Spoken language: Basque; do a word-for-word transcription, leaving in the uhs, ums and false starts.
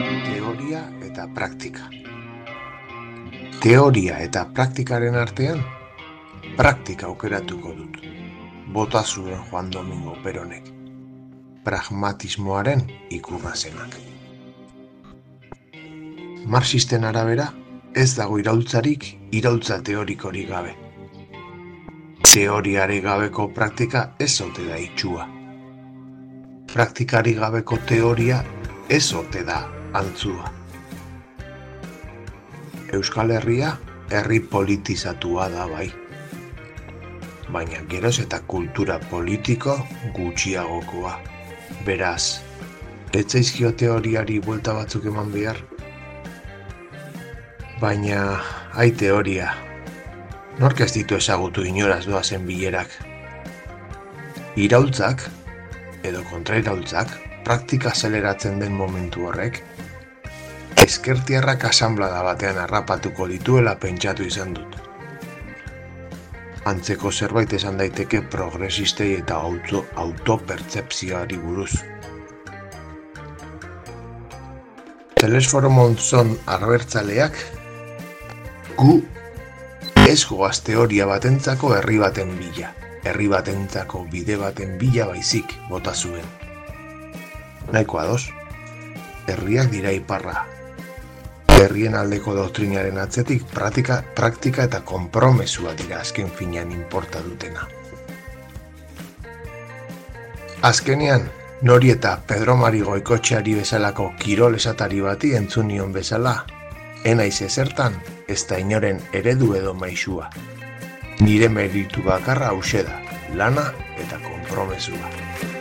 Teoria eta praktika. Teoria eta praktikaren artean, praktika aukeratuko dut. Bota zuen Juan Domingo Peronek. Pragmatismoaren ikurra zenak. Marxisten arabera, ez dago iraultzarik iraultza teorikorik gabe. Teoriari gabeko praktika ez ote da itxua. Praktikari gabeko teoria ez ote da antzua. Euskal Herria herri politizatua da bai. Baina geroz eta kultura politiko gutxiagokoa. Beraz, ez zaizkio teoriari buelta batzuk eman behar. Baina, hai teoria. Nork ez ditu ezagutu inoraz doazen bilerak. Iraultzak, edo kontrairaultzak, praktika azeleratzen den momentu horrek, ezkertiarrak asanblada batean harrapatuko dituela pentsatu izan dut. Antzeko zerbait esan daiteke progresistei eta auto, autopertzepzioari buruz. Telesforo Monzon abertzaleak, gu ez goaz teoria batentzako herri baten bila, herri batentzako bide baten bila baizik bota zuen. Nahiko ados, herriak dira iparra. Herrien aldeko doktrinaren atzetik praktika, praktika eta konpromesua dira azken finean inporta dutena. Azkenean, nori eta Pedro Mari Goikotxeari bezalako kirol esatari bati entzun nion bezala, enaiz ezertan, ez da inoren eredu edo maisua. Nire meritu bakarra hauxe da, lana eta konpromesua.